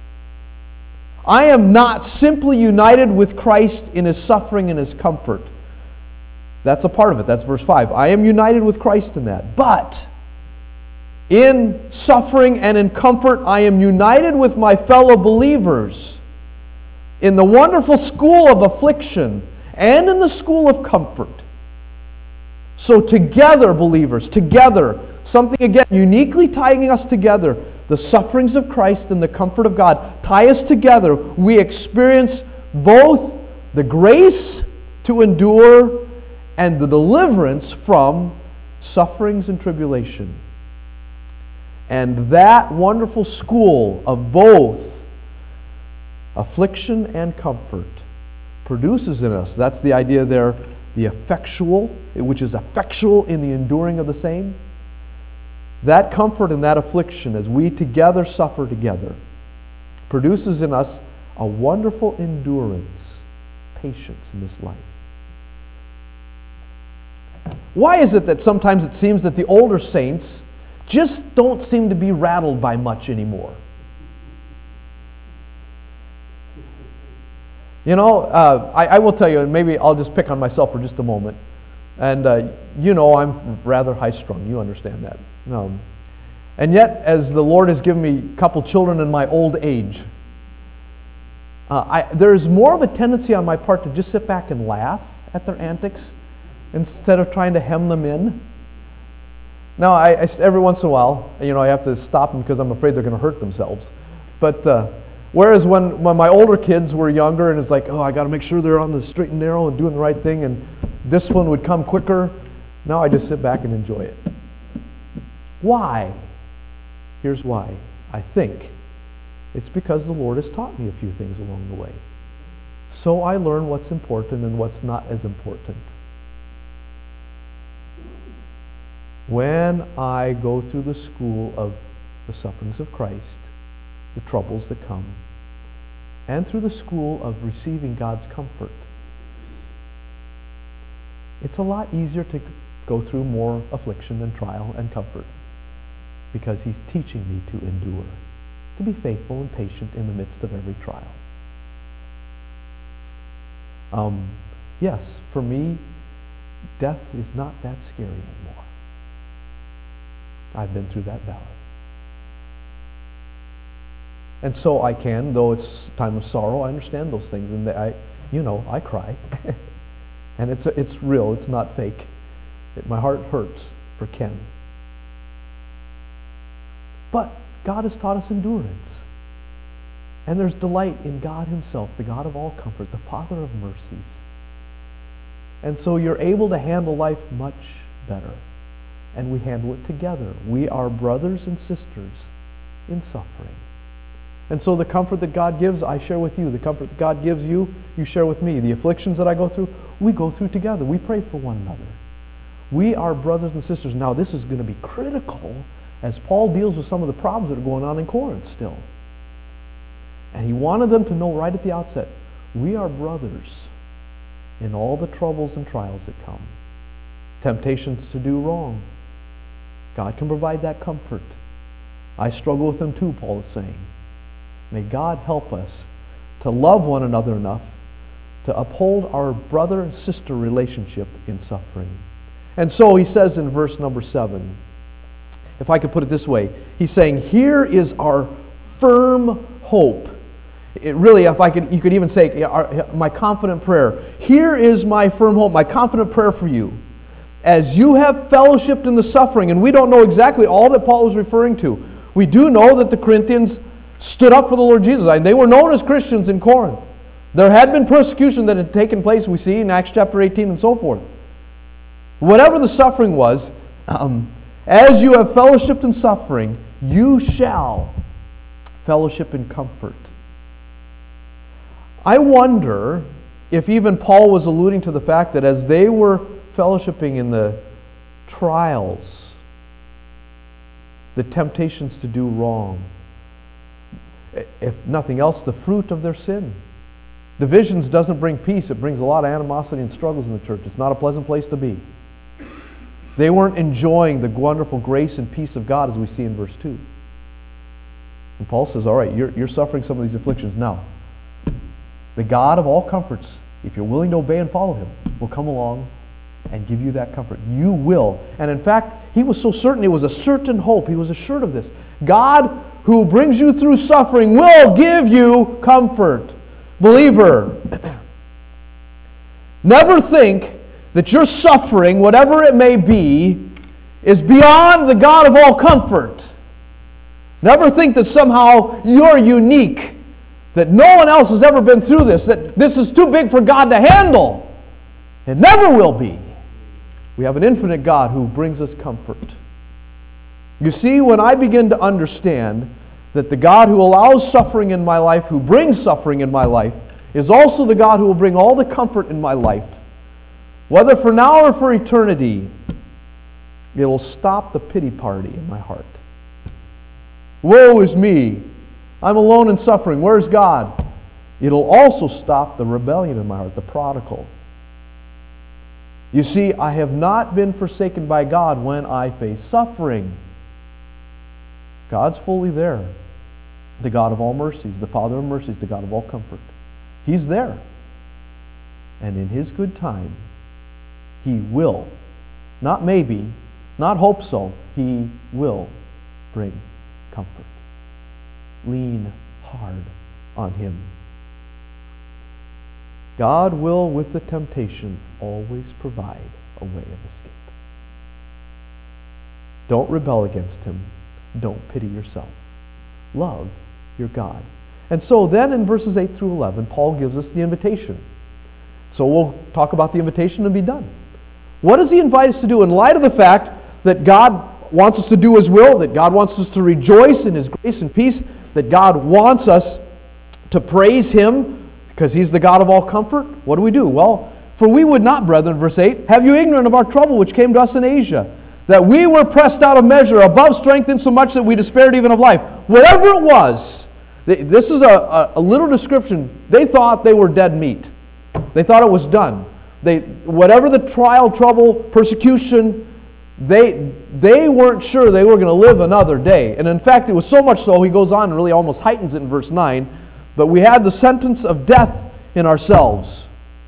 I am not simply united with Christ in His suffering and His comfort. That's a part of it. That's verse 5. I am united with Christ in that. But In suffering and in comfort, I am united with my fellow believers in the wonderful school of affliction and in the school of comfort. So together, believers, together, something again uniquely tying us together, the sufferings of Christ and the comfort of God tie us together. We experience both the grace to endure and the deliverance from sufferings and tribulation. And that wonderful school of both affliction and comfort produces in us, that's the idea there, the effectual, which is effectual in the enduring of the same. That comfort and that affliction, as we together suffer together, produces in us a wonderful endurance, patience in this life. Why is it that sometimes it seems that the older saints just don't seem to be rattled by much anymore? You know, I will tell you, and maybe I'll just pick on myself for just a moment. And you know I'm rather high-strung. You understand that. And yet, as the Lord has given me a couple children in my old age, there's more of a tendency on my part to just sit back and laugh at their antics instead of trying to hem them in. Now, I every once in a while, you know, I have to stop them because I'm afraid they're going to hurt themselves. But whereas when my older kids were younger and it's like, oh, I got to make sure they're on the straight and narrow and doing the right thing, and discipline would come quicker, now I just sit back and enjoy it. Why? Here's why. I think it's because the Lord has taught me a few things along the way. So I learn what's important and what's not as important. When I go through the school of the sufferings of Christ, the troubles that come, and through the school of receiving God's comfort, it's a lot easier to go through more affliction and trial and comfort because He's teaching me to endure, to be faithful and patient in the midst of every trial. Yes, for me, death is not that scary anymore. I've been through that valley. And so I can, though it's a time of sorrow, I understand those things, and I cry. And it's real, it's not fake. My heart hurts for Ken. But God has taught us endurance. And there's delight in God Himself, the God of all comfort, the Father of mercies. And so you're able to handle life much better. And we handle it together. We are brothers and sisters in suffering. And so the comfort that God gives, I share with you. The comfort that God gives you, you share with me. The afflictions that I go through, we go through together. We pray for one another. We are brothers and sisters. Now, this is going to be critical as Paul deals with some of the problems that are going on in Corinth still. And he wanted them to know right at the outset, we are brothers in all the troubles and trials that come. Temptations to do wrong. God can provide that comfort. I struggle with them too, Paul is saying. May God help us to love one another enough to uphold our brother and sister relationship in suffering. And so he says in verse number 7, if I could put it this way, he's saying, here is our firm hope. It really, you could even say, my confident prayer. Here is my firm hope, my confident prayer for you. As you have fellowshiped in the suffering, and we don't know exactly all that Paul was referring to. We do know that the Corinthians stood up for the Lord Jesus. And they were known as Christians in Corinth. There had been persecution that had taken place, we see in Acts chapter 18 and so forth. Whatever the suffering was, as you have fellowshiped in suffering, you shall fellowship in comfort. I wonder if even Paul was alluding to the fact that as they were fellowshipping in the trials, the temptations to do wrong, if nothing else, the fruit of their sin. Divisions doesn't bring peace. It brings a lot of animosity and struggles in the church. It's not a pleasant place to be. They weren't enjoying the wonderful grace and peace of God as we see in verse 2. And Paul says, all right, you're suffering some of these afflictions. Now, the God of all comforts, if you're willing to obey and follow Him, will come along and give you that comfort. You will. And in fact, he was so certain, it was a certain hope. He was assured of this. God, who brings you through suffering, will give you comfort. Believer, never think that your suffering, whatever it may be, is beyond the God of all comfort. Never think that somehow you're unique, that no one else has ever been through this, that this is too big for God to handle. It never will be. We have an infinite God who brings us comfort. You see, when I begin to understand that the God who allows suffering in my life, who brings suffering in my life, is also the God who will bring all the comfort in my life, whether for now or for eternity, it will stop the pity party in my heart. Woe is me. I'm alone in suffering. Where's God? It'll also stop the rebellion in my heart, the prodigal. You see, I have not been forsaken by God when I face suffering. God's fully there. The God of all mercies, the Father of mercies, the God of all comfort. He's there. And in His good time, He will, not maybe, not hope so, He will bring comfort. Lean hard on Him. God will, with the temptation, always provide a way of escape. Don't rebel against Him. Don't pity yourself. Love your God. And so then in verses 8 through 11, Paul gives us the invitation. So we'll talk about the invitation and be done. What does he invite us to do in light of the fact that God wants us to do His will, that God wants us to rejoice in His grace and peace, that God wants us to praise Him because He's the God of all comfort? What do? Well, for we would not, brethren, verse 8, have you ignorant of our trouble which came to us in Asia, that we were pressed out of measure, above strength, insomuch that we despaired even of life. Whatever it was, this is a little description. They thought they were dead meat. They thought it was done. Whatever the trial, trouble, persecution, they weren't sure they were going to live another day. And in fact, it was so much so, he goes on and really almost heightens it in verse 9, but we had the sentence of death in ourselves.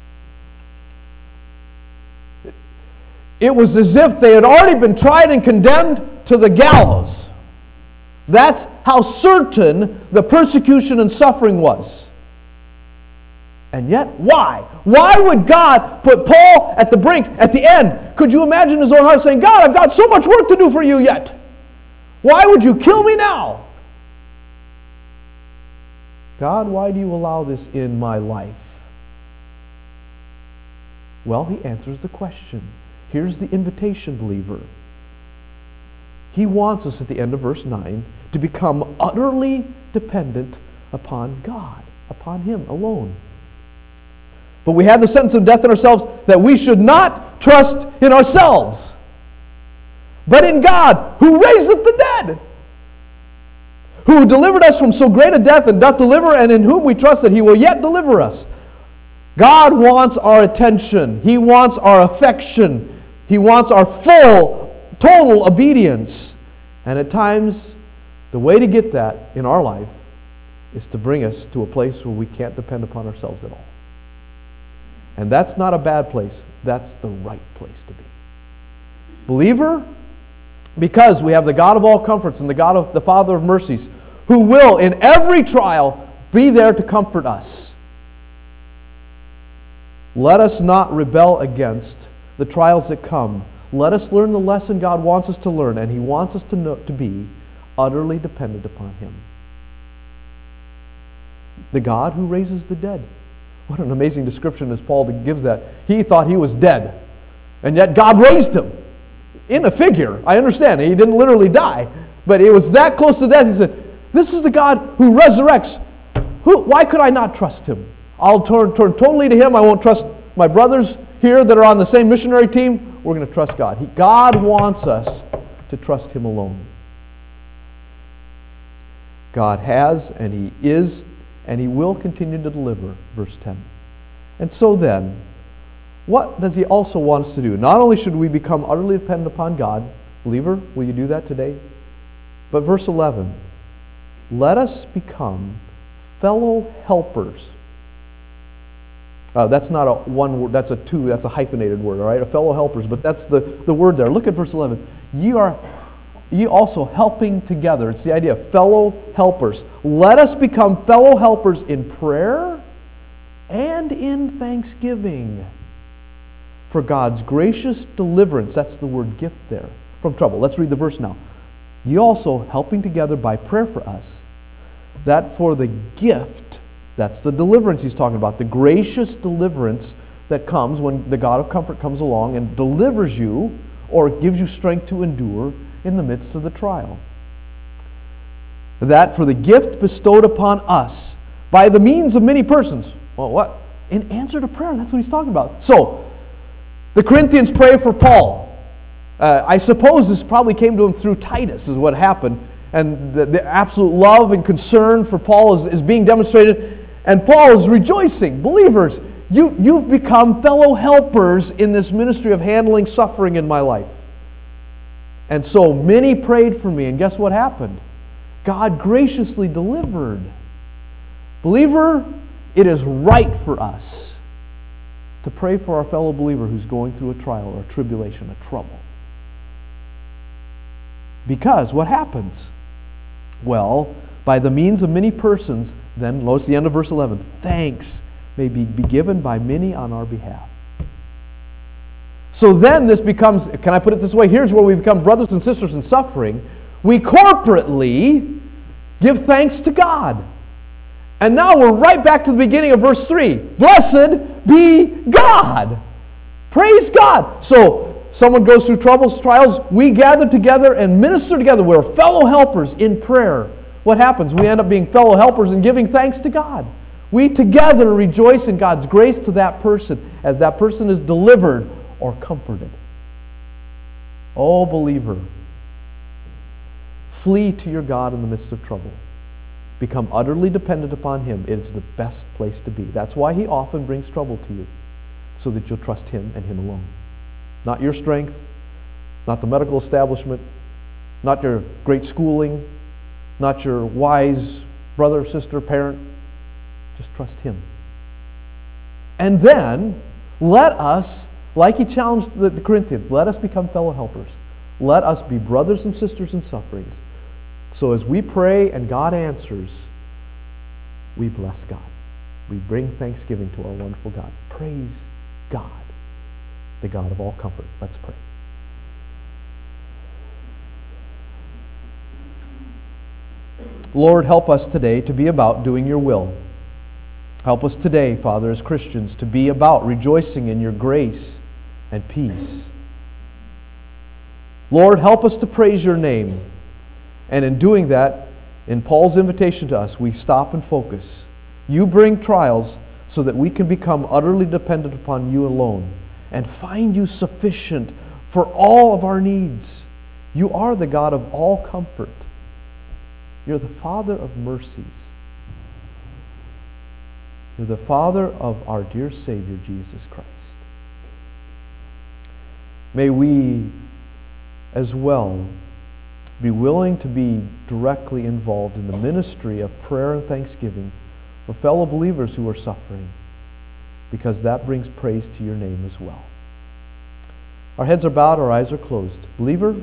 It was as if they had already been tried and condemned to the gallows. That's how certain the persecution and suffering was. And yet, why? Why would God put Paul at the brink, at the end? Could you imagine his own heart saying, God, I've got so much work to do for you yet. Why would you kill me now? God, why do you allow this in my life? Well, He answers the question. Here's the invitation, believer. He wants us at the end of verse 9 to become utterly dependent upon God, upon Him alone. But we have the sentence of death in ourselves that we should not trust in ourselves, but in God, who raiseth the dead, who delivered us from so great a death and doth deliver, and in whom we trust that He will yet deliver us. God wants our attention. He wants our affection. He wants our full, total obedience. And at times, the way to get that in our life is to bring us to a place where we can't depend upon ourselves at all. And that's not a bad place. That's the right place to be. Believer, because we have the God of all comforts and the God of the Father of mercies, who will in every trial be there to comfort us. Let us not rebel against the trials that come. Let us learn the lesson God wants us to learn, and He wants us to be utterly dependent upon Him. The God who raises the dead. What an amazing description as Paul gives that. He thought he was dead, and yet God raised him. In a figure, I understand. He didn't literally die, but it was that close to death. He said, this is the God who resurrects. Why could I not trust Him? I'll turn totally to Him. I won't trust my brothers here that are on the same missionary team. We're going to trust God. God wants us to trust Him alone. God has, and He is, and He will continue to deliver, verse 10. And so then, what does He also want us to do? Not only should we become utterly dependent upon God, believer, will you do that today? But verse 11, let us become fellow helpers That's not a one word, that's a two, that's a hyphenated word, all right? A fellow helpers, but that's the word there. Look at verse 11. Ye also helping together. It's the idea of fellow helpers. Let us become fellow helpers in prayer and in thanksgiving for God's gracious deliverance. That's the word gift there, from trouble. Let's read the verse now. Ye also helping together by prayer for us, that for the gift, that's the deliverance he's talking about, the gracious deliverance that comes when the God of comfort comes along and delivers you or gives you strength to endure in the midst of the trial. That for the gift bestowed upon us by the means of many persons. Well, what? In answer to prayer. That's what he's talking about. So, the Corinthians pray for Paul. I suppose this probably came to him through Titus, is what happened. And the absolute love and concern for Paul is being demonstrated. And Paul is rejoicing. Believers, you've become fellow helpers in this ministry of handling suffering in my life. And so many prayed for me, and guess what happened? God graciously delivered. Believer, it is right for us to pray for our fellow believer who's going through a trial or a tribulation, a trouble. Because what happens? Well, by the means of many persons, then, notice the end of verse 11, thanks may be given by many on our behalf. So then this becomes, can I put it this way? Here's where we become brothers and sisters in suffering. We corporately give thanks to God. And now we're right back to the beginning of verse 3. Blessed be God. Praise God. So someone goes through troubles, trials, we gather together and minister together. We're fellow helpers in prayer. What happens? We end up being fellow helpers and giving thanks to God. We together rejoice in God's grace to that person as that person is delivered or comforted. Oh, believer, flee to your God in the midst of trouble. Become utterly dependent upon Him. It is the best place to be. That's why He often brings trouble to you, so that you'll trust Him and Him alone. Not your strength, not the medical establishment, not your great schooling, not your wise brother, sister, parent. Just trust Him. And then, let us, like he challenged the Corinthians, let us become fellow helpers. Let us be brothers and sisters in sufferings. So as we pray and God answers, we bless God. We bring thanksgiving to our wonderful God. Praise God, the God of all comfort. Let's pray. Lord, help us today to be about doing your will. Help us today, Father, as Christians, to be about rejoicing in your grace and peace. Lord, help us to praise your name. And in doing that, in Paul's invitation to us, we stop and focus. You bring trials so that we can become utterly dependent upon you alone and find you sufficient for all of our needs. You are the God of all comfort. You're the Father of mercies. You're the Father of our dear Savior, Jesus Christ. May we as well be willing to be directly involved in the ministry of prayer and thanksgiving for fellow believers who are suffering, because that brings praise to your name as well. Our heads are bowed, our eyes are closed. Believer,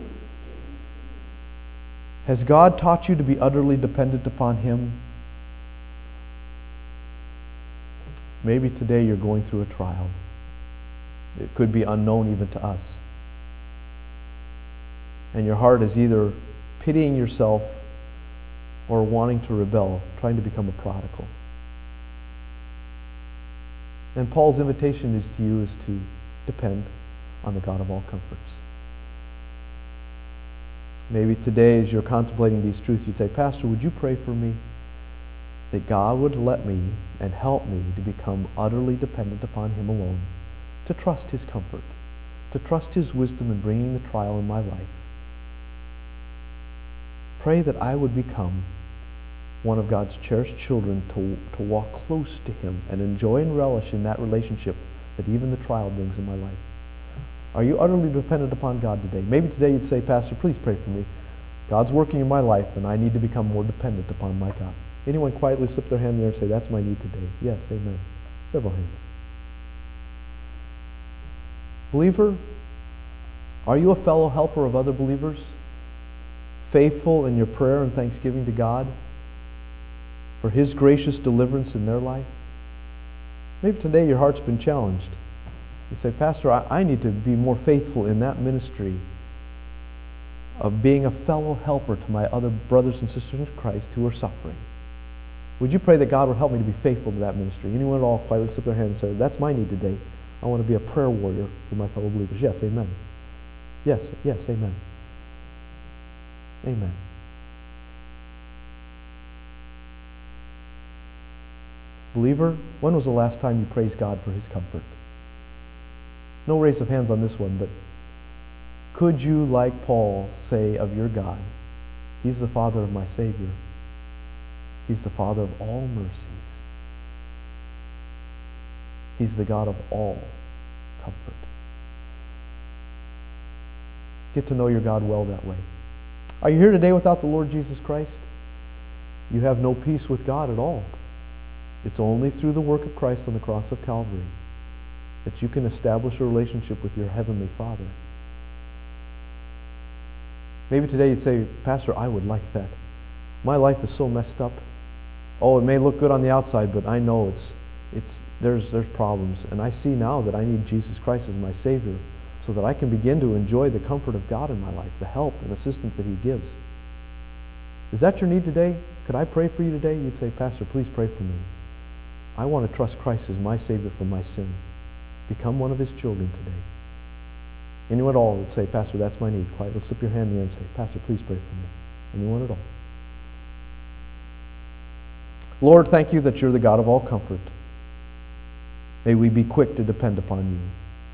has God taught you to be utterly dependent upon Him? Maybe today you're going through a trial. It could be unknown even to us. And your heart is either pitying yourself or wanting to rebel, trying to become a prodigal. And Paul's invitation is to you is to depend on the God of all comforts. Maybe today as you're contemplating these truths, you'd say, Pastor, would you pray for me that God would let me and help me to become utterly dependent upon Him alone, to trust His comfort, to trust His wisdom in bringing the trial in my life. Pray that I would become one of God's cherished children to walk close to Him and enjoy and relish in that relationship that even the trial brings in my life. Are you utterly dependent upon God today? Maybe today you'd say, Pastor, please pray for me. God's working in my life and I need to become more dependent upon my God. Anyone quietly slip their hand there and say, that's my need today? Yes, amen. Several hands. Believer, are you a fellow helper of other believers? Faithful in your prayer and thanksgiving to God for His gracious deliverance in their life? Maybe today your heart's been challenged. You say, Pastor, I need to be more faithful in that ministry of being a fellow helper to my other brothers and sisters in Christ who are suffering. Would you pray that God would help me to be faithful to that ministry? Anyone at all quietly slip their hand and say, that's my need today. I want to be a prayer warrior for my fellow believers. Yes, amen. Yes, amen. Amen. Believer, when was the last time you praised God for His comfort? No raise of hands on this one, but could you, like Paul, say of your God, He's the Father of my Savior. He's the Father of all mercies. He's the God of all comfort. Get to know your God well that way. Are you here today without the Lord Jesus Christ? You have no peace with God at all. It's only through the work of Christ on the cross of Calvary that you can establish a relationship with your Heavenly Father. Maybe today you'd say, Pastor, I would like that. My life is so messed up. Oh, it may look good on the outside, but I know there's problems. And I see now that I need Jesus Christ as my Savior so that I can begin to enjoy the comfort of God in my life, the help and assistance that He gives. Is that your need today? Could I pray for you today? You'd say, Pastor, please pray for me. I want to trust Christ as my Savior for my sin. Become one of His children today. Anyone at all would say, Pastor, that's my need. Quietly slip your hand in the air and say, Pastor, please pray for me. Anyone at all? Lord, thank You that You're the God of all comfort. May we be quick to depend upon You.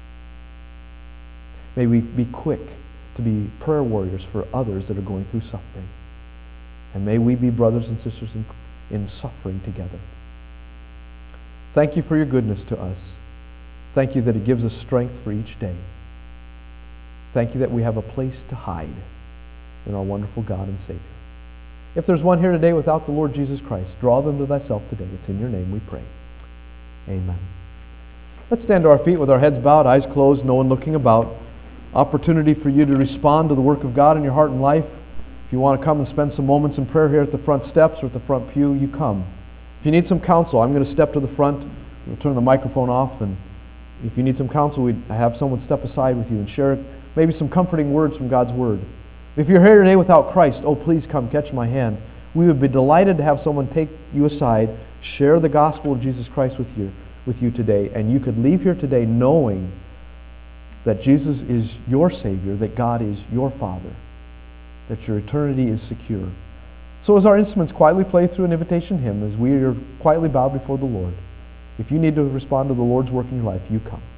May we be quick to be prayer warriors for others that are going through suffering. And may we be brothers and sisters in suffering together. Thank You for Your goodness to us. Thank You that it gives us strength for each day. Thank You that we have a place to hide in our wonderful God and Savior. If there's one here today without the Lord Jesus Christ, draw them to Thyself today. It's in Your name we pray. Amen. Let's stand to our feet with our heads bowed, eyes closed, no one looking about. Opportunity for you to respond to the work of God in your heart and life. If you want to come and spend some moments in prayer here at the front steps or at the front pew, you come. If you need some counsel, I'm going to step to the front. We'll turn the microphone off, and if you need some counsel, we'd have someone step aside with you and share maybe some comforting words from God's Word. If you're here today without Christ, oh, please come catch my hand. We would be delighted to have someone take you aside, share the gospel of Jesus Christ with you today, and you could leave here today knowing that Jesus is your Savior, that God is your Father, that your eternity is secure. So as our instruments quietly play through an invitation hymn, as we are quietly bowed before the Lord, if you need to respond to the Lord's work in your life, you come.